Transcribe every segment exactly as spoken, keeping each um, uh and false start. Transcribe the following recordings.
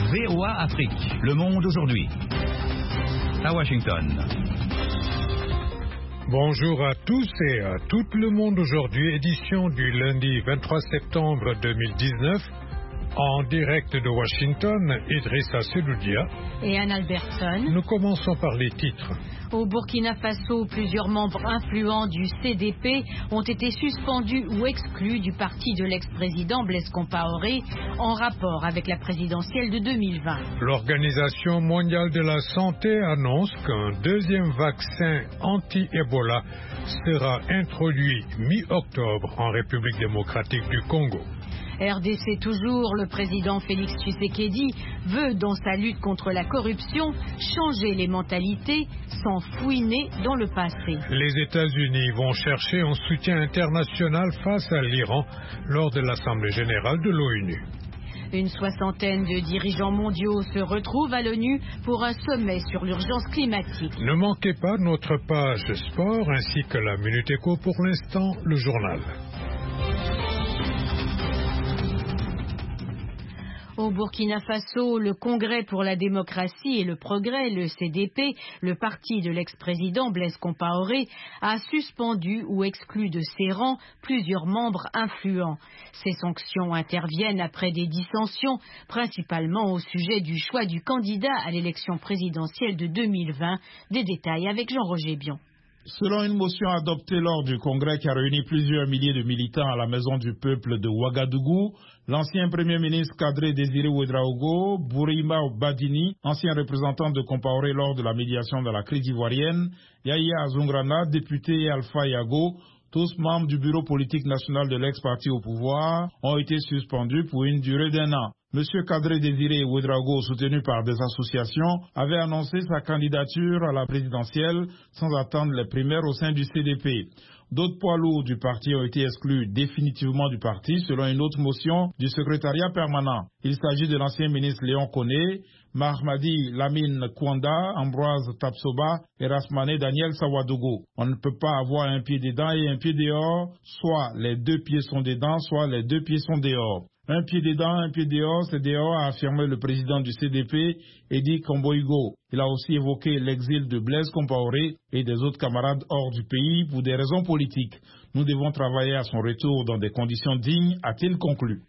V O A Afrique, Le Monde aujourd'hui. À Washington. Bonjour à tous et à tout le monde aujourd'hui, édition du lundi vingt-trois septembre deux mille dix-neuf. En direct de Washington, Idrissa Seloudia et Anne Albertson. Nous commençons par les titres. Au Burkina Faso, plusieurs membres influents du C D P ont été suspendus ou exclus du parti de l'ex-président Blaise Compaoré en rapport avec la présidentielle de deux mille vingt. L'Organisation mondiale de la santé annonce qu'un deuxième vaccin anti-Ebola sera introduit mi-octobre en République démocratique du Congo. R D C toujours, le président Félix Tshisekedi veut, dans sa lutte contre la corruption, changer les mentalités sans fouiner dans le passé. Les États-Unis vont chercher un soutien international face à l'Iran lors de l'Assemblée générale de l'ONU. Une soixantaine de dirigeants mondiaux se retrouvent à l'ONU pour un sommet sur l'urgence climatique. Ne manquez pas notre page sport ainsi que la Minute Éco. Pour l'instant, le journal. Au Burkina Faso, le Congrès pour la démocratie et le progrès, le C D P, le parti de l'ex-président Blaise Compaoré, a suspendu ou exclu de ses rangs plusieurs membres influents. Ces sanctions interviennent après des dissensions, principalement au sujet du choix du candidat à l'élection présidentielle de deux mille vingt. Des détails avec Jean-Roger Bion. Selon une motion adoptée lors du congrès qui a réuni plusieurs milliers de militants à la Maison du Peuple de Ouagadougou, l'ancien Premier ministre Kadri Désiré Ouédraogo, Bourima Badini, ancien représentant de Compaoré lors de la médiation de la crise ivoirienne, Yahya Zoungrana, député, et Alpha Yago, tous membres du bureau politique national de l'ex-parti au pouvoir, ont été suspendus pour une durée d'un an. Monsieur Kadri Désiré Ouédraogo, soutenu par des associations, avait annoncé sa candidature à la présidentielle sans attendre les primaires au sein du C D P. D'autres poids lourds du parti ont été exclus définitivement du parti selon une autre motion du secrétariat permanent. Il s'agit de l'ancien ministre Léon Koné, Mahamadi Lamine Kwanda, Ambroise Tapsoba et Rasmane Daniel Sawadogo. On ne peut pas avoir un pied dedans et un pied dehors, soit les deux pieds sont dedans, soit les deux pieds sont dehors. Un pied dedans, un pied dehors, c'est dehors, a affirmé le président du C D P, Edi Komboigo. Il a aussi évoqué l'exil de Blaise Compaoré et des autres camarades hors du pays pour des raisons politiques. Nous devons travailler à son retour dans des conditions dignes, a-t-il conclu.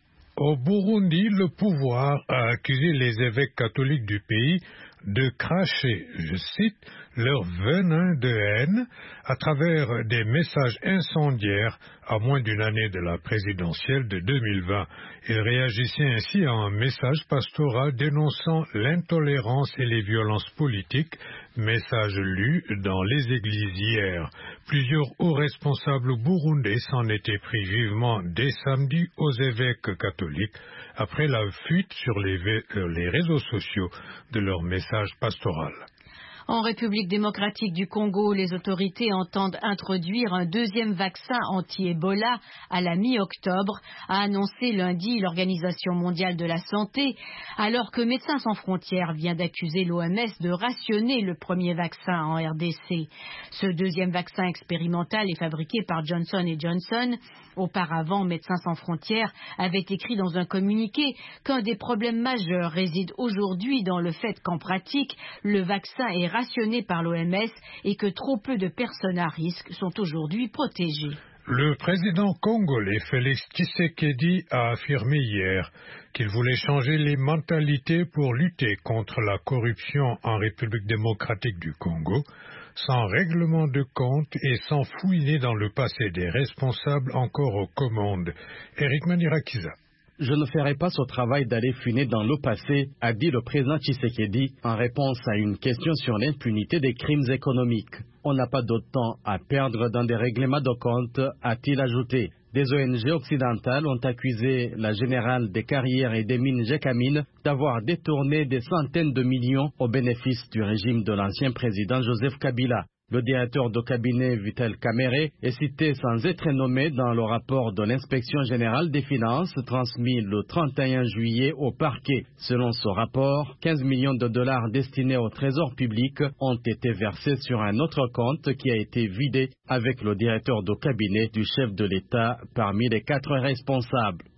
Au Burundi, le pouvoir a accusé les évêques catholiques du pays de cracher, je cite, leur venin de haine à travers des messages incendiaires à moins d'une année de la présidentielle de deux mille vingt. Ils réagissaient ainsi à un message pastoral dénonçant l'intolérance et les violences politiques, message lu dans les églises hier. Plusieurs hauts responsables burundais s'en étaient pris vivement dès samedi aux évêques catholiques après la fuite sur les, les réseaux sociaux de leur message pastoral. En République démocratique du Congo, les autorités entendent introduire un deuxième vaccin anti-Ebola à la mi-octobre, a annoncé lundi l'Organisation mondiale de la santé, alors que Médecins sans frontières vient d'accuser l'O M S de rationner le premier vaccin en R D C. Ce deuxième vaccin expérimental est fabriqué par Johnson et Johnson. Auparavant, Médecins sans frontières avait écrit dans un communiqué qu'un des problèmes majeurs réside aujourd'hui dans le fait qu'en pratique, le vaccin est rationné par l'O M S et que trop peu de personnes à risque sont aujourd'hui protégées. Le président congolais Félix Tshisekedi a affirmé hier qu'il voulait changer les mentalités pour lutter contre la corruption en République démocratique du Congo, sans règlement de compte et sans fouiner dans le passé des responsables encore aux commandes. Eric Manirakiza. Je ne ferai pas ce travail d'aller fouiner dans le passé, a dit le président Tshisekedi en réponse à une question sur l'impunité des crimes économiques. On n'a pas d'autre temps à perdre dans des règlements de compte, a-t-il ajouté. Des O N G occidentales ont accusé la générale des carrières et des mines Gécamine d'avoir détourné des centaines de millions au bénéfice du régime de l'ancien président Joseph Kabila. Le directeur de cabinet Vital Kamere est cité sans être nommé dans le rapport de l'inspection générale des finances transmis le trente et un juillet au parquet. Selon ce rapport, quinze millions de dollars destinés au trésor public ont été versés sur un autre compte qui a été vidé avec le directeur de cabinet du chef de l'État parmi les quatre responsables.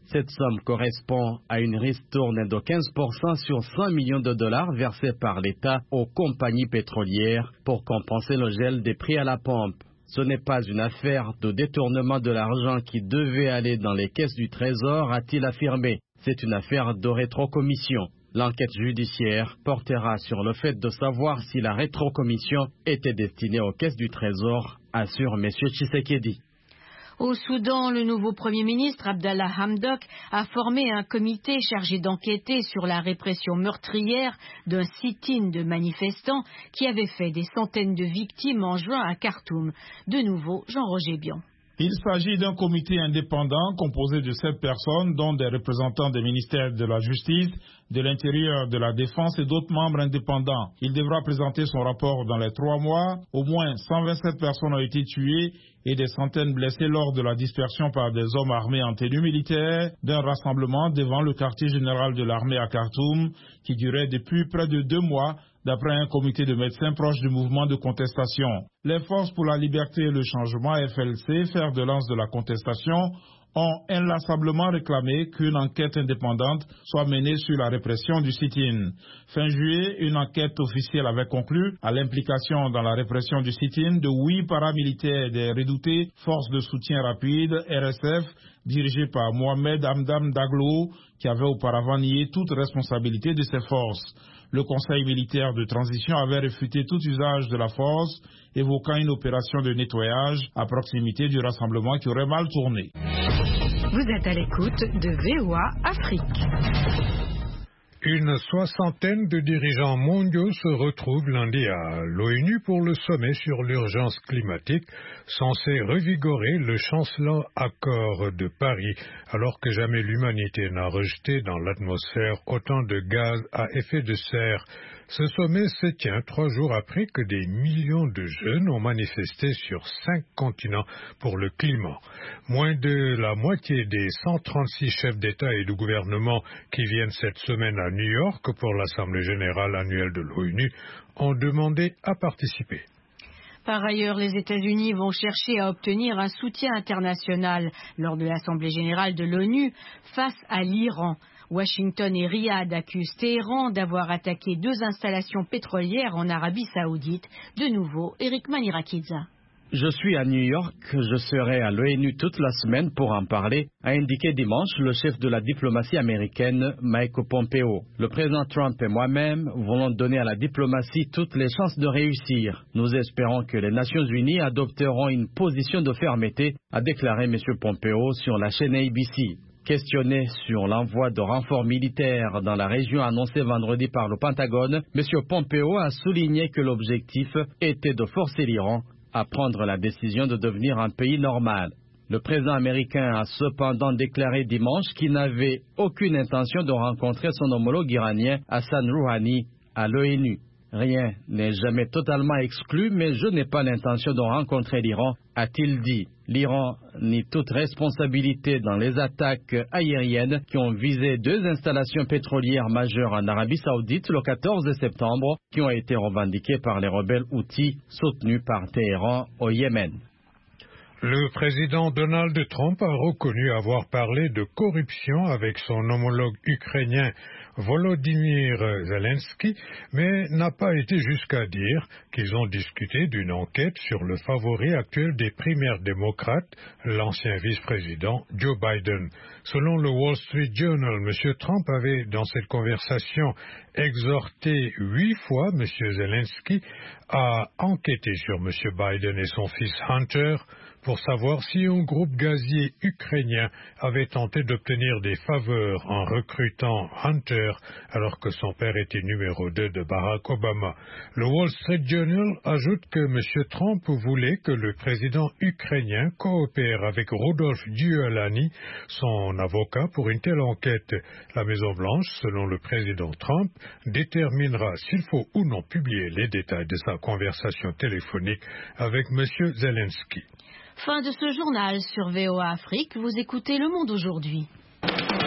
Cette somme correspond à une ristourne de quinze pour cent sur cent millions de dollars versés par l'État aux compagnies pétrolières pour compenser le gel des prix à la pompe. Ce n'est pas une affaire de détournement de l'argent qui devait aller dans les caisses du Trésor, a-t-il affirmé. C'est une affaire de rétrocommission. L'enquête judiciaire portera sur le fait de savoir si la rétrocommission était destinée aux caisses du Trésor, assure M. Tshisekedi. Au Soudan, le nouveau Premier ministre Abdallah Hamdok a formé un comité chargé d'enquêter sur la répression meurtrière d'un sit-in de manifestants qui avait fait des centaines de victimes en juin à Khartoum. De nouveau, Jean-Roger Bion. Il s'agit d'un comité indépendant composé de sept personnes, dont des représentants des ministères de la Justice, de l'Intérieur, de la Défense et d'autres membres indépendants. Il devra présenter son rapport dans les trois mois. Au moins cent vingt-sept personnes ont été tuées et des centaines blessées lors de la dispersion par des hommes armés en tenue militaire d'un rassemblement devant le quartier général de l'armée à Khartoum qui durait depuis près de deux mois, d'après un comité de médecins proche du mouvement de contestation. Les Forces pour la liberté et le changement, F L C, fer de lance de la contestation, ont inlassablement réclamé qu'une enquête indépendante soit menée sur la répression du sit-in. Fin juillet, une enquête officielle avait conclu à l'implication dans la répression du sit-in de huit paramilitaires des redoutées Forces de soutien rapide, R S F, dirigées par Mohamed Hamdan Daglo, qui avait auparavant nié toute responsabilité de ces forces. Le Conseil militaire de transition avait réfuté tout usage de la force, évoquant une opération de nettoyage à proximité du rassemblement qui aurait mal tourné. Vous êtes à l'écoute de V O A Afrique. Une soixantaine de dirigeants mondiaux se retrouvent lundi à l'ONU pour le sommet sur l'urgence climatique, censé revigorer le chancelant accord de Paris, alors que jamais l'humanité n'a rejeté dans l'atmosphère autant de gaz à effet de serre. Ce sommet se tient trois jours après que des millions de jeunes ont manifesté sur cinq continents pour le climat. Moins de la moitié des cent trente-six chefs d'État et de gouvernement qui viennent cette semaine à New York pour l'Assemblée générale annuelle de l'ONU ont demandé à participer. Par ailleurs, les États-Unis vont chercher à obtenir un soutien international lors de l'Assemblée générale de l'ONU face à l'Iran. Washington et Riyad accusent Téhéran d'avoir attaqué deux installations pétrolières en Arabie saoudite. De nouveau, Eric Manirakidza. Je suis à New York, je serai à l'ONU toute la semaine pour en parler, a indiqué dimanche le chef de la diplomatie américaine, Mike Pompeo. Le président Trump et moi-même voulons donner à la diplomatie toutes les chances de réussir. Nous espérons que les Nations Unies adopteront une position de fermeté, a déclaré M. Pompeo sur la chaîne A B C. Questionné sur l'envoi de renforts militaires dans la région annoncé vendredi par le Pentagone, M. Pompeo a souligné que l'objectif était de forcer l'Iran à prendre la décision de devenir un pays normal. Le président américain a cependant déclaré dimanche qu'il n'avait aucune intention de rencontrer son homologue iranien Hassan Rouhani à l'ONU. Rien n'est jamais totalement exclu, mais je n'ai pas l'intention de rencontrer l'Iran, a-t-il dit. L'Iran nie toute responsabilité dans les attaques aériennes qui ont visé deux installations pétrolières majeures en Arabie saoudite le quatorze septembre, qui ont été revendiquées par les rebelles houthis soutenus par Téhéran au Yémen. Le président Donald Trump a reconnu avoir parlé de corruption avec son homologue ukrainien Volodymyr Zelensky, mais n'a pas été jusqu'à dire qu'ils ont discuté d'une enquête sur le favori actuel des primaires démocrates, l'ancien vice-président Joe Biden. Selon le Wall Street Journal, M. Trump avait, dans cette conversation, exhorté huit fois M. Zelensky à enquêter sur M. Biden et son fils Hunter pour savoir si un groupe gazier ukrainien avait tenté d'obtenir des faveurs en recrutant Hunter alors que son père était numéro deux de Barack Obama. Le Wall Street Journal ajoute que M. Trump voulait que le président ukrainien coopère avec Rudolph Giuliani, son avocat, pour une telle enquête. La Maison-Blanche, selon le président Trump, déterminera s'il faut ou non publier les détails de sa conversation téléphonique avec M. Zelensky. Fin de ce journal sur V O A Afrique. Vous écoutez Le Monde aujourd'hui.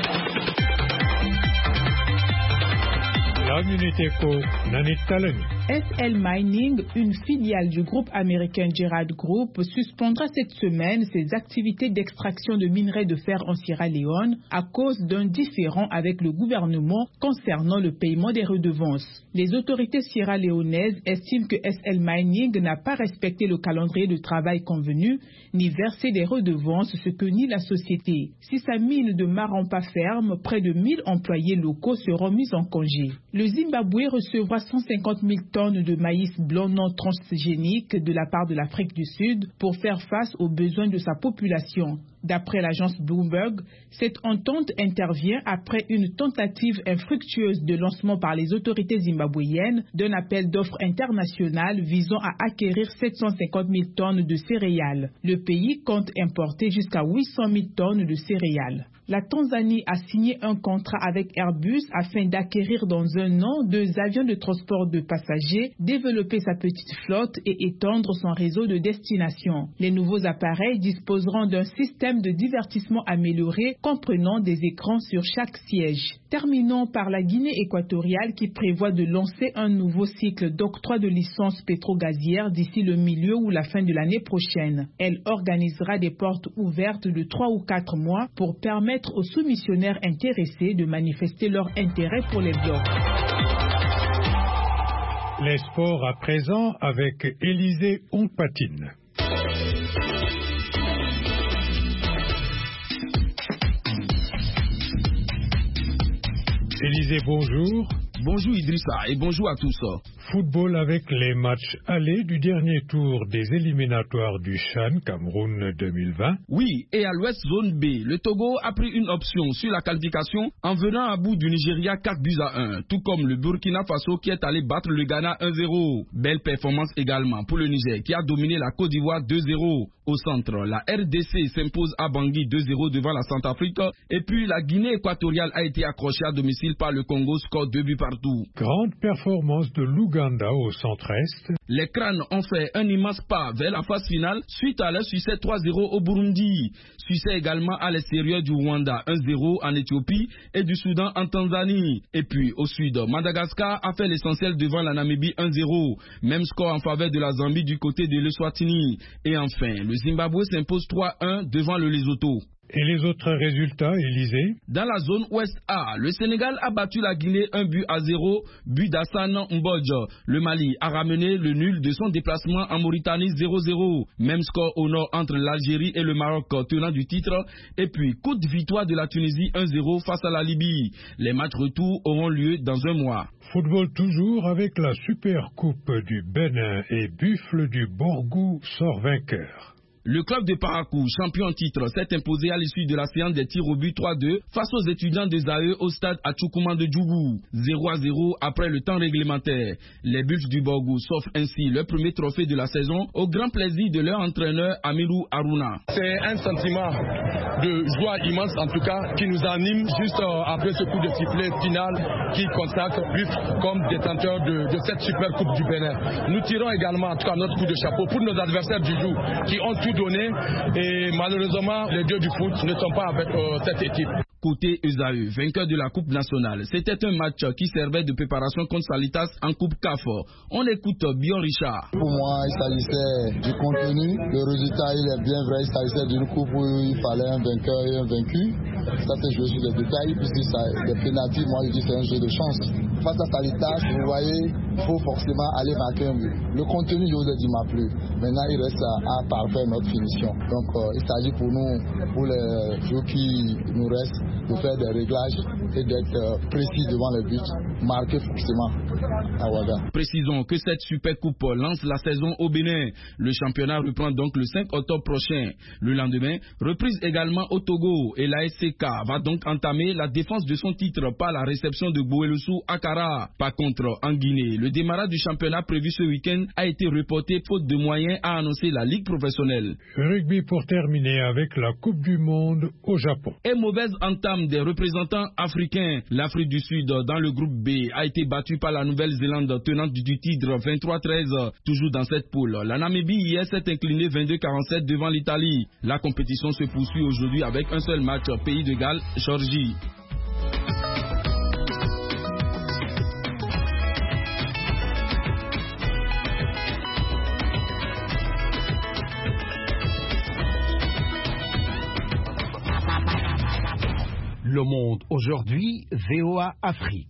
La Minute Éco, Nanit Talani. S L Mining, une filiale du groupe américain Gerald Group, suspendra cette semaine ses activités d'extraction de minerais de fer en Sierra Leone à cause d'un différend avec le gouvernement concernant le paiement des redevances. Les autorités sierra-léonaises estiment que S L Mining n'a pas respecté le calendrier de travail convenu ni versé des redevances, ce que nie la société. Si sa mine de Marompa ferme, près de mille employés locaux seront mis en congé. Le Zimbabwe recevra cent cinquante mille tonnes de maïs blanc non transgénique de la part de l'Afrique du Sud pour faire face aux besoins de sa population. D'après l'agence Bloomberg, cette entente intervient après une tentative infructueuse de lancement par les autorités zimbabwéennes d'un appel d'offres international visant à acquérir sept cent cinquante mille tonnes de céréales. Le pays compte importer jusqu'à huit cent mille tonnes de céréales. La Tanzanie a signé un contrat avec Airbus afin d'acquérir dans un an deux avions de transport de passagers, développer sa petite flotte et étendre son réseau de destination. Les nouveaux appareils disposeront d'un système de divertissement amélioré comprenant des écrans sur chaque siège. Terminons par la Guinée équatoriale qui prévoit de lancer un nouveau cycle d'octroi de licences pétrogazières d'ici le milieu ou la fin de l'année prochaine. Elle organisera des portes ouvertes de trois ou quatre mois pour permettre aux soumissionnaires intéressés de manifester leur intérêt pour les blocs. Les sports à présent avec Élisée Ompatine. Élisée, bonjour. Bonjour Idrissa et bonjour à tous. Football avec les matchs allés du dernier tour des éliminatoires du CHAN Cameroun deux mille vingt. Oui, et à l'ouest zone B, le Togo a pris une option sur la qualification en venant à bout du Nigeria quatre buts à un, tout comme le Burkina Faso qui est allé battre le Ghana un zéro. Belle performance également pour le Niger qui a dominé la Côte d'Ivoire deux zéro. Au centre, la R D C s'impose à Bangui deux zéro devant la Centrafrique et puis la Guinée équatoriale a été accrochée à domicile par le Congo, score deux buts partout. Grande performance de l'Ouganda au centre-est. Les crânes ont fait un immense pas vers la phase finale suite à leur succès trois zéro au Burundi. Succès également à l'extérieur du Rwanda un zéro en Éthiopie et du Soudan en Tanzanie. Et puis au sud, Madagascar a fait l'essentiel devant la Namibie un zéro. Même score en faveur de la Zambie du côté de l'Eswatini. Et enfin, le Zimbabwe s'impose trois un devant le Lesotho. Et les autres résultats, Élisée? Dans la zone Ouest A, le Sénégal a battu la Guinée un but à zéro, but d'Assane Mbodj. Le Mali a ramené le nul de son déplacement en Mauritanie zéro zéro. Même score au nord entre l'Algérie et le Maroc, tenant du titre. Et puis, coup de victoire de la Tunisie un zéro face à la Libye. Les matchs retour auront lieu dans un mois. Football toujours avec la Super Coupe du Bénin et Buffle du Borgou sort vainqueur. Le club de Parakou, champion en titre, s'est imposé à l'issue de la séance des tirs au but trois deux face aux étudiants des A E au stade Atchoukouma de Djougou. zéro à zéro après le temps réglementaire. Les Buffles du Borgou s'offrent ainsi leur premier trophée de la saison au grand plaisir de leur entraîneur Amirou Aruna. C'est un sentiment de joie immense en tout cas qui nous anime juste après ce coup de sifflet final qui consacre Buffles comme détenteur de, de cette super coupe du Bénin. Nous tirons également en tout cas notre coup de chapeau pour nos adversaires du jour qui ont tout donné et malheureusement les dieux du foot ne sont pas avec euh, cette équipe. Côté E S A E, vainqueur de la Coupe nationale, c'était un match qui servait de préparation contre Salitas en Coupe C A F. On écoute Bion Richard. Pour moi, il s'agissait du contenu. Le résultat, il est bien vrai. Il s'agissait d'une coupe où il fallait un vainqueur et un vaincu. Ça, c'est joué sur les détails. Puisque ça, les pénaltys, moi, je dis c'est un jeu de chance. Face à Salitas, vous voyez, il faut forcément aller marquer un but. Le contenu, je vous ai dit, m'a plu. Maintenant, il reste à, à parfaire notre finition. Donc, euh, il s'agit pour nous, pour les jours qui nous restent, de faire des réglages et d'être euh, précis devant le but, marquer forcément à Ouaga. Précisons que cette super coupe lance la saison au Bénin. Le championnat reprend donc le cinq octobre prochain. Le lendemain, reprise également au Togo et la S C K va donc entamer la défense de son titre par la réception de Boueloussou Akara. Par contre, en Guinée, le démarrage du championnat prévu ce week-end a été reporté faute de moyens, a annoncé la Ligue professionnelle. Rugby pour terminer avec la Coupe du Monde au Japon. Et mauvaise entame des représentants africains. L'Afrique du Sud, dans le groupe B, a été battue par la Nouvelle-Zélande, tenante du titre vingt-trois treize. Toujours dans cette poule, la Namibie hier s'est inclinée vingt-deux quarante-sept devant l'Italie. La compétition se poursuit aujourd'hui avec un seul match, Pays de Galles, Géorgie. Le Monde aujourd'hui, V O A Afrique.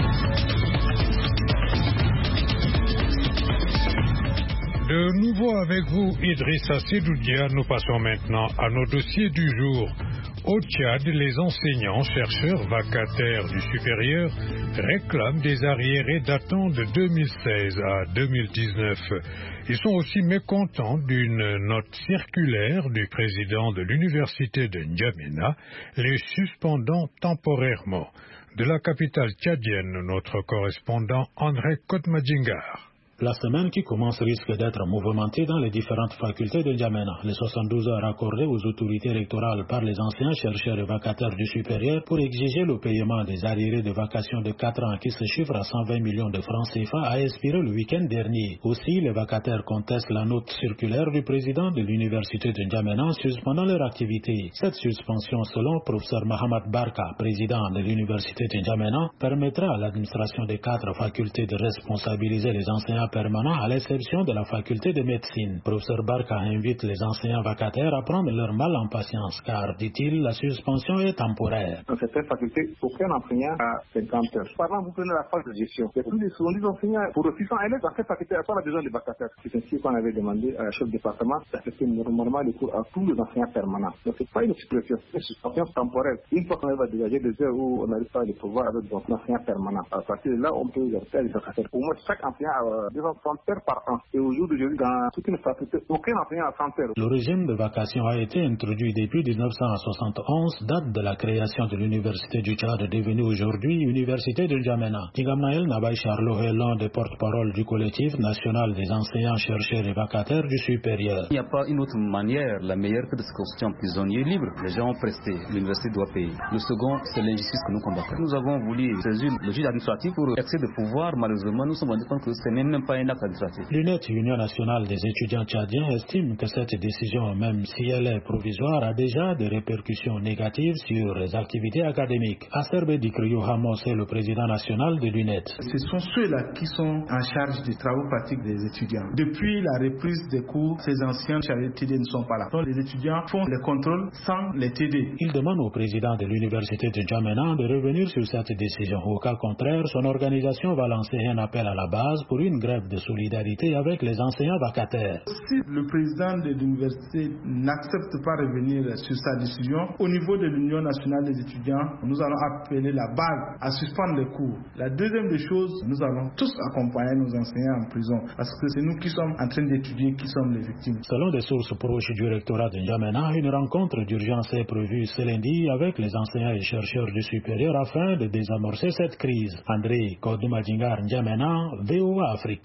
De nouveau avec vous, Idrissa Sedoudia. Nous passons maintenant à nos dossiers du jour. Au Tchad, les enseignants, chercheurs vacataires du supérieur réclament des arriérés datant de deux mille seize à deux mille dix-neuf. Ils sont aussi mécontents d'une note circulaire du président de l'université de N'Djamena, les suspendant temporairement. De la capitale tchadienne, notre correspondant André Kotmadjingar. La semaine qui commence risque d'être mouvementée dans les différentes facultés de N'Djamena. Les soixante-douze heures accordées aux autorités électorales par les anciens chercheurs et vacataires du supérieur pour exiger le paiement des arriérés de vacation de quatre ans qui se chiffrent à cent vingt millions de francs C F A a expiré le week-end dernier. Aussi, les vacataires contestent la note circulaire du président de l'université de N'Djamena en suspendant leur activité. Cette suspension, selon professeur Mahamad Barka, président de l'université de N'Djamena, permettra à l'administration des quatre facultés de responsabiliser les enseignants permanent à l'exception de la faculté de médecine. Professeur Barka invite les enseignants vacataires à prendre leur mal en patience car, dit-il, la suspension est temporaire. Dans certaines facultés, aucun enseignant a cinquante heures. Par exemple, vous prenez la phase de gestion. Il y a plus de soixante-dix enseignants pour six cents élèves. Dans cette faculté, il n'y a pas besoin de vacataires. C'est ainsi qu'on avait demandé à la chef de département d'affecter normalement les cours à tous les enseignants permanents. Donc, ce n'est pas une suppression, c'est une suspension temporaire. Une fois qu'on va dégager des heures où on n'arrive pas à les pouvoir avec des enseignants permanents, à partir de là, on peut faire des vacataires. Au moins, chaque enseignant a cent heures par an. Et aujourd'hui, dans toute une faculté, aucun enseignant a cent heures. Le régime de vacation a été introduit depuis mille neuf cent soixante-onze, date de la création de l'université du Tchad, devenue aujourd'hui Université de N'Djamena. Tingamael Nabaye Charlo est l'un des porte-parole du collectif national des enseignants, chercheurs et vacataires du supérieur. Il n'y a pas une autre manière, la meilleure que de se constituer en prisonnier libre. Les gens ont presté, l'université doit payer. Le second, c'est l'injustice que nous combattons. Nous avons voulu saisir le juge administratif pour excès de pouvoir. Malheureusement, nous sommes rendus compte que ce n'est même pas un acte administratif. L'U N E T, Union nationale des étudiants tchadiens, estime que cette décision, même si elle est provisoire, a déjà des répercussions négatives sur les activités académiques. Aserbe Dikrio Hamos est le président national de l'U N E T. Ce sont ceux-là qui sont en charge des travaux pratiques des étudiants. Depuis la reprise des cours, ces anciens chargés T D ne sont pas là. Donc les étudiants font les contrôles sans les T D. Il demande au président de l'université de N'Djamena de revenir sur cette décision. Au cas contraire, son organisation va lancer un appel à la base pour une grève de solidarité avec les enseignants vacataires. Si le président de l'université n'accepte pas de revenir sur sa décision, au niveau de l'Union nationale des étudiants, nous allons appeler la base à suspendre les cours. La deuxième des choses, nous allons tous accompagner nos enseignants en prison parce que c'est nous qui sommes en train d'étudier qui sommes les victimes. Selon des sources proches du rectorat de N'Djamena, une rencontre d'urgence est prévue ce lundi avec les enseignants et chercheurs du supérieur afin de désamorcer cette crise. André Kodoumadjingar, N'Djamena, V O A Afrique.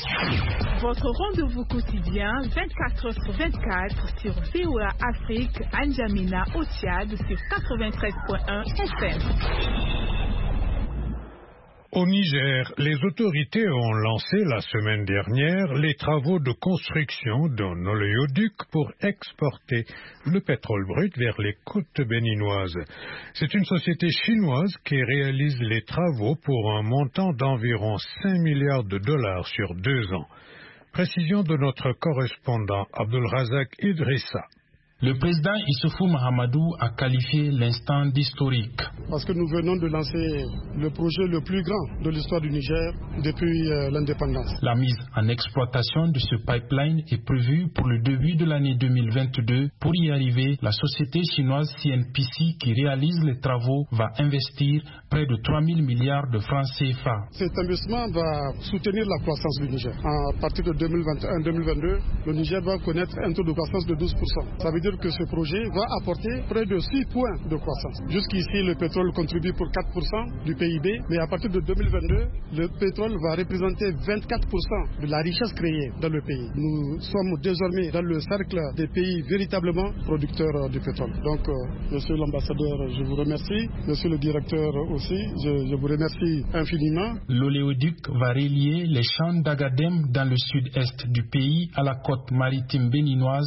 Votre rendez-vous quotidien vingt-quatre heures sur vingt-quatre sur V O A Afrique à N'Djamena au Tchad sur quatre-vingt-treize point un F M. Au Niger, les autorités ont lancé la semaine dernière les travaux de construction d'un oléoduc pour exporter le pétrole brut vers les côtes béninoises. C'est une société chinoise qui réalise les travaux pour un montant d'environ cinq milliards de dollars sur deux ans. Précision de notre correspondant Abdulrazak Idrissa. Le président Issoufou Mahamadou a qualifié l'instant d'historique. Parce que nous venons de lancer le projet le plus grand de l'histoire du Niger depuis euh, l'indépendance. La mise en exploitation de ce pipeline est prévue pour le début de l'année deux mille vingt-deux. Pour y arriver, la société chinoise C N P C qui réalise les travaux va investir près de trois mille milliards de francs C F A. Cet investissement va soutenir la croissance du Niger. À partir de deux mille vingt et un deux mille vingt-deux, le Niger va connaître un taux de croissance de douze pour cent. Ça veut dire que ce projet va apporter près de six points de croissance. Jusqu'ici, le pétrole contribue pour quatre pour cent du P I B, mais à partir de deux mille vingt-deux, le pétrole va représenter vingt-quatre pour cent de la richesse créée dans le pays. Nous sommes désormais dans le cercle des pays véritablement producteurs du pétrole. Donc, euh, monsieur l'ambassadeur, je vous remercie. Monsieur le directeur aussi, je, je vous remercie infiniment. L'oléoduc va relier les champs d'Agadem dans le sud-est du pays à la côte maritime béninoise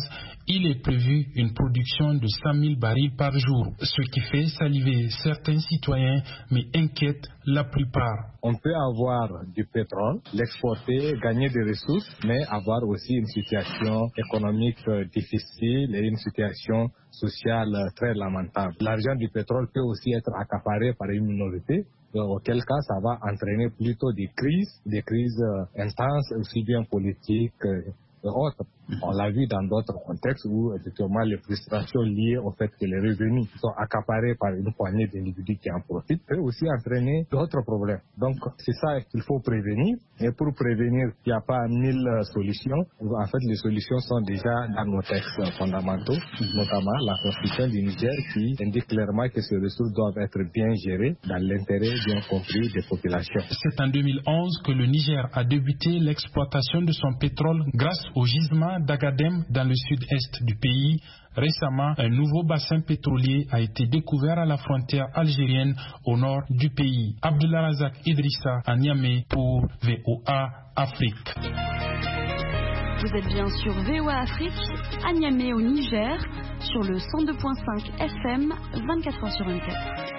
Il est prévu une production de cent mille barils par jour, ce qui fait saliver certains citoyens, mais inquiète la plupart. On peut avoir du pétrole, l'exporter, gagner des ressources, mais avoir aussi une situation économique difficile et une situation sociale très lamentable. L'argent du pétrole peut aussi être accaparé par une minorité, auquel cas ça va entraîner plutôt des crises, des crises intenses, aussi bien politiques et autres. On l'a vu dans d'autres contextes où effectivement les frustrations liées au fait que les revenus sont accaparés par une poignée d'individus qui en profitent peut aussi entraîner d'autres problèmes. Donc c'est ça qu'il faut prévenir. Et pour prévenir, il n'y a pas mille solutions. En fait, les solutions sont déjà dans nos textes fondamentaux, notamment la Constitution du Niger qui indique clairement que ces ressources doivent être bien gérées dans l'intérêt bien compris des populations. C'est en deux mille onze que le Niger a débuté l'exploitation de son pétrole grâce au gisement d'Agadem dans le sud-est du pays. Récemment, un nouveau bassin pétrolier a été découvert à la frontière algérienne au nord du pays. Abdullah Razak Idrissa à Niamey pour V O A Afrique. Vous êtes bien sur V O A Afrique, à Niamey au Niger, sur le cent deux virgule cinq F M, vingt-quatre heures sur vingt-quatre.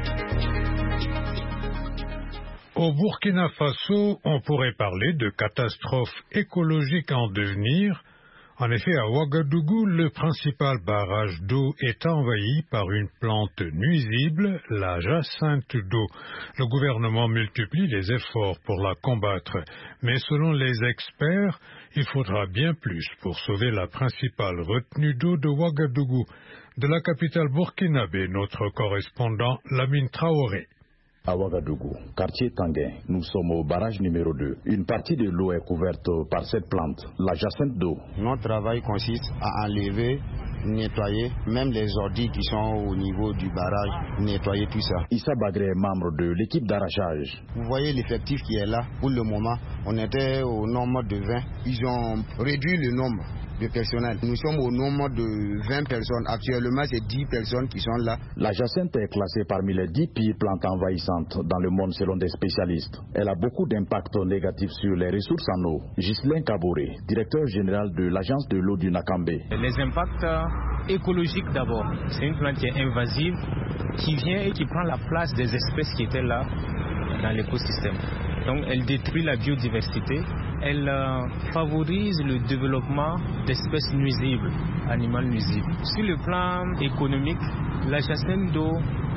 Au Burkina Faso, on pourrait parler de catastrophe écologique en devenir. En effet, à Ouagadougou, le principal barrage d'eau est envahi par une plante nuisible, la jacinthe d'eau. Le gouvernement multiplie les efforts pour la combattre, mais selon les experts, il faudra bien plus pour sauver la principale retenue d'eau de Ouagadougou. De la capitale burkinabé, notre correspondant Lamine Traoré. À Ouagadougou, quartier Tanguin, nous sommes au barrage numéro deux. Une partie de l'eau est couverte par cette plante, la jacinthe d'eau. Notre travail consiste à enlever, nettoyer, même les ordures qui sont au niveau du barrage, nettoyer tout ça. Issa Bagré est membre de l'équipe d'arrachage. Vous voyez l'effectif qui est là. Pour le moment, on était au nombre de vingt. Ils ont réduit le nombre de personnel. Nous sommes au nombre de vingt personnes. Actuellement, c'est dix personnes qui sont là. La jacinthe est classée parmi les dix pires plantes envahissantes dans le monde selon des spécialistes. Elle a beaucoup d'impacts négatifs sur les ressources en eau. Ghislain Kaboré, directeur général de l'agence de l'eau du Nakambé. Les impacts écologiques d'abord. C'est une plante qui est invasive, qui vient et qui prend la place des espèces qui étaient là dans l'écosystème. Donc elle détruit la biodiversité. Elle euh, favorise le développement d'espèces nuisibles, animales nuisibles. Sur le plan économique, la jacinthe d'eau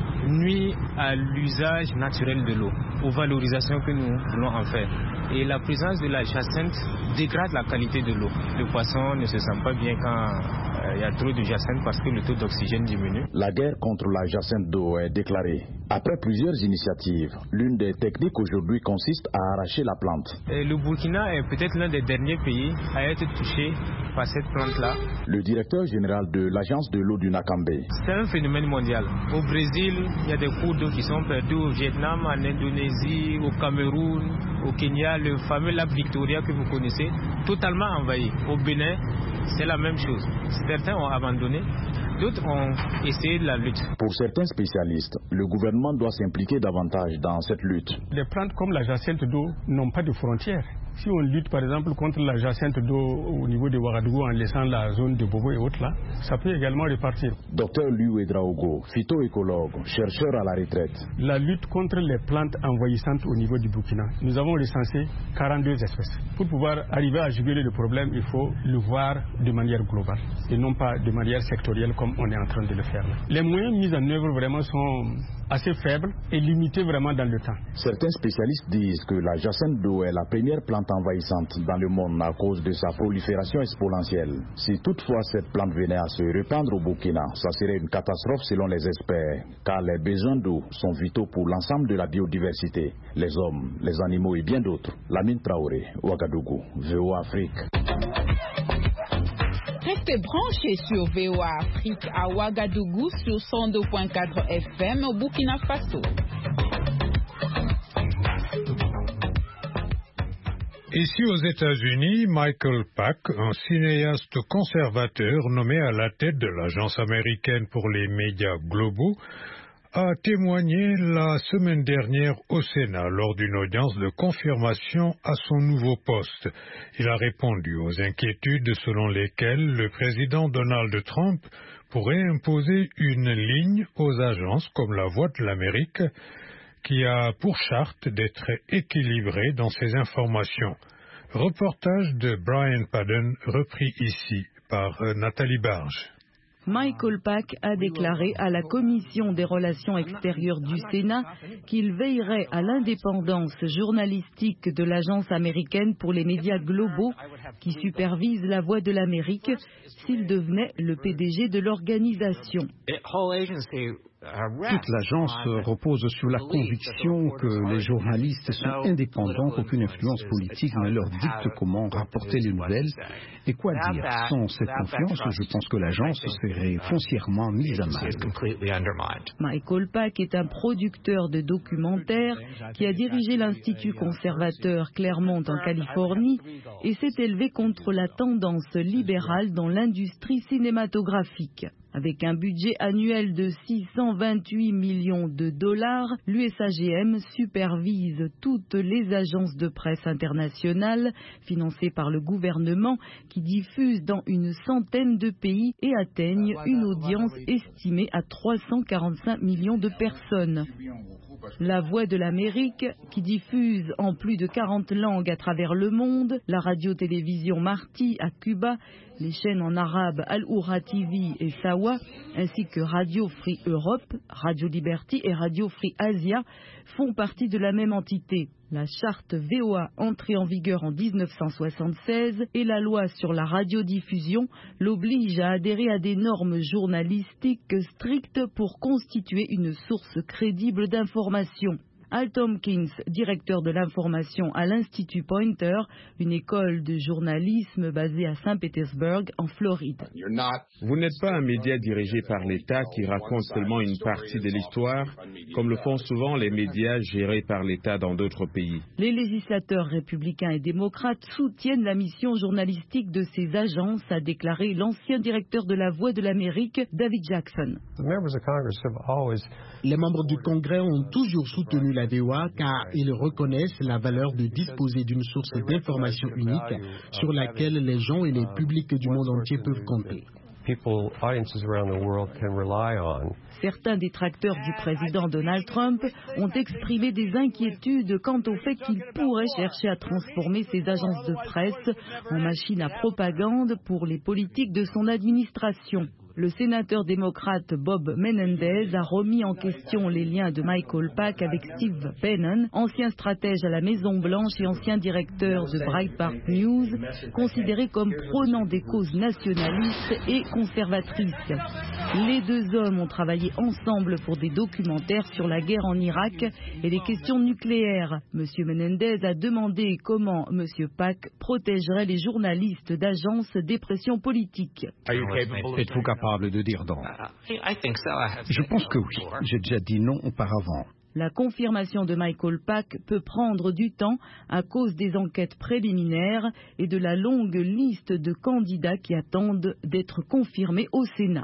nuit à l'usage naturel de l'eau, aux valorisations que nous voulons en faire. Et la présence de la jacinthe dégrade la qualité de l'eau. Le poisson ne se sent pas bien quand il euh, y a trop de jacinthe parce que le taux d'oxygène diminue. La guerre contre la jacinthe d'eau est déclarée. Après plusieurs initiatives, l'une des techniques aujourd'hui consiste à arracher la plante. Et le Burkina est peut-être l'un des derniers pays à être touché par cette plante-là. Le directeur général de l'agence de l'eau du Nakambé. C'est un phénomène mondial. Au Brésil, il y a des cours d'eau qui sont perdus, au Vietnam, en Indonésie, au Cameroun, au Kenya, le fameux lac Victoria que vous connaissez, totalement envahi. Au Bénin, c'est la même chose. Certains ont abandonné, d'autres ont essayé de la lutte. Pour certains spécialistes, le gouvernement doit s'impliquer davantage dans cette lutte. Les plantes comme la jacinthe d'eau n'ont pas de frontières. Si on lutte par exemple contre la jacinthe d'eau au niveau de Ouagadougou en laissant la zone de Bobo et autres là, ça peut également repartir. Docteur Liu Edraogo, phytoécologue, chercheur à la retraite. La lutte contre les plantes envahissantes au niveau du Burkina, nous avons recensé quarante-deux espèces. Pour pouvoir arriver à juguler le problème, il faut le voir de manière globale et non pas de manière sectorielle comme on est en train de le faire là. Les moyens mis en œuvre vraiment sont assez faibles et limités vraiment dans le temps. Certains spécialistes disent que la jacinthe d'eau est la première plante envahissante dans le monde à cause de sa prolifération exponentielle. Si toutefois cette plante venait à se répandre au Burkina, ça serait une catastrophe selon les experts, car les besoins d'eau sont vitaux pour l'ensemble de la biodiversité, les hommes, les animaux et bien d'autres. Lamine Traoré, Ouagadougou, V O A Afrique. Restez branchés sur V O A Afrique à Ouagadougou sur cent deux virgule quatre F M au Burkina Faso. Ici aux États-Unis, Michael Pack, un cinéaste conservateur nommé à la tête de l'agence américaine pour les médias globaux, a témoigné la semaine dernière au Sénat lors d'une audience de confirmation à son nouveau poste. Il a répondu aux inquiétudes selon lesquelles le président Donald Trump pourrait imposer une ligne aux agences comme la Voix de l'Amérique qui a pour charte d'être équilibrée dans ses informations. Reportage de Brian Padden repris ici par Nathalie Barge. Michael Pack a déclaré à la Commission des relations extérieures du Sénat qu'il veillerait à l'indépendance journalistique de l'Agence américaine pour les médias globaux qui supervise la Voix de l'Amérique s'il devenait le P D G de l'organisation. Toute l'agence repose sur la conviction que les journalistes sont indépendants, qu'aucune influence politique ne leur dicte comment rapporter les nouvelles. Et quoi dire, sans cette confiance, je pense que l'agence serait foncièrement mise à mal. Michael Pack est un producteur de documentaires qui a dirigé l'Institut conservateur Claremont en Californie et s'est élevé contre la tendance libérale dans l'industrie cinématographique. Avec un budget annuel de six cent vingt-huit millions de dollars, l'U S A G M supervise toutes les agences de presse internationales financées par le gouvernement qui diffusent dans une centaine de pays et atteignent une audience estimée à trois cent quarante-cinq millions de personnes. La Voix de l'Amérique, qui diffuse en plus de quarante langues à travers le monde, la radio-télévision Marti à Cuba, les chaînes en arabe Al-Oura T V et Sawa, ainsi que Radio Free Europe, Radio Liberty et Radio Free Asia, font partie de la même entité. La charte V O A, entrée en vigueur en mille neuf cent soixante-seize, et la loi sur la radiodiffusion l'obligent à adhérer à des normes journalistiques strictes pour constituer une source crédible d'information. Al Tompkins, directeur de l'information à l'Institut Poynter, une école de journalisme basée à Saint-Pétersbourg, en Floride. Vous n'êtes pas un média dirigé par l'État qui raconte seulement une partie de l'histoire, comme le font souvent les médias gérés par l'État dans d'autres pays. Les législateurs républicains et démocrates soutiennent la mission journalistique de ces agences, a déclaré l'ancien directeur de la Voix de l'Amérique, David Jackson. Les membres du Congrès ont toujours soutenu la V O A car ils reconnaissent la valeur de disposer d'une source d'information unique sur laquelle les gens et les publics du monde entier peuvent compter. Certains détracteurs du président Donald Trump ont exprimé des inquiétudes quant au fait qu'il pourrait chercher à transformer ses agences de presse en machines à propagande pour les politiques de son administration. Le sénateur démocrate Bob Menendez a remis en question les liens de Michael Pack avec Steve Bannon, ancien stratège à la Maison-Blanche et ancien directeur de Breitbart News, considéré comme prônant des causes nationalistes et conservatrices. Les deux hommes ont travaillé ensemble pour des documentaires sur la guerre en Irak et les questions nucléaires. M. Menendez a demandé comment M. Pack protégerait les journalistes d'agences des pressions politiques. Êtes-vous capable de dire non? Je pense que oui. J'ai déjà dit non auparavant. La confirmation de Michael Pack peut prendre du temps à cause des enquêtes préliminaires et de la longue liste de candidats qui attendent d'être confirmés au Sénat.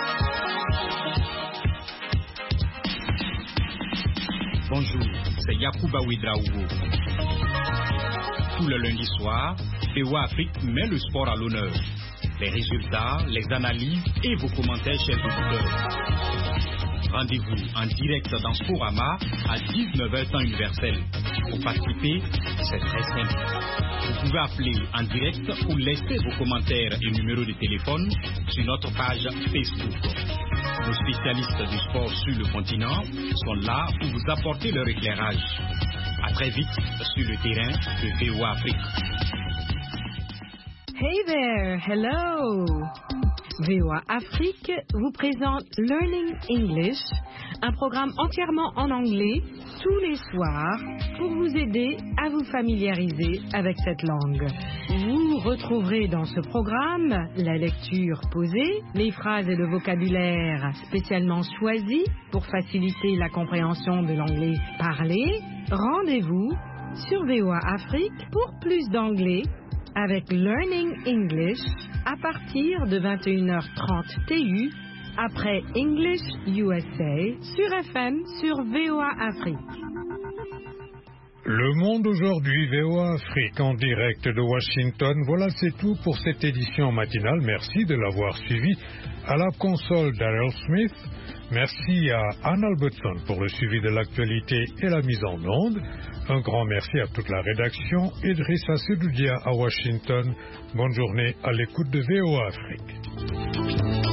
Bonjour, c'est Yacouba Ouedraogo. Tout le lundi soir, V O A Afrique met le sport à l'honneur. Les résultats, les analyses et vos commentaires, chers auditeurs. Rendez-vous en direct dans Sporama à dix-neuf heures temps universel. Pour participer, c'est très simple. Vous pouvez appeler en direct ou laisser vos commentaires et numéros de téléphone sur notre page Facebook. Nos spécialistes du sport sur le continent sont là pour vous apporter leur éclairage. À très vite sur le terrain de V O A Afrique. Hey there, hello! V O A Afrique vous présente Learning English, un programme entièrement en anglais tous les soirs pour vous aider à vous familiariser avec cette langue. Vous retrouverez dans ce programme la lecture posée, les phrases et le vocabulaire spécialement choisis pour faciliter la compréhension de l'anglais parlé. Rendez-vous sur V O A Afrique pour plus d'anglais avec Learning English à partir de vingt et une heures trente T U après English U S A sur F M sur V O A Afrique. Le Monde aujourd'hui, V O A Afrique en direct de Washington. Voilà, c'est tout pour cette édition matinale. Merci de l'avoir suivi. À la console, Daryl Smith. Merci à Anne Albertson pour le suivi de l'actualité et la mise en onde. Un grand merci à toute la rédaction. Idrissa Sedoudia à Washington. Bonne journée à l'écoute de V O A Afrique.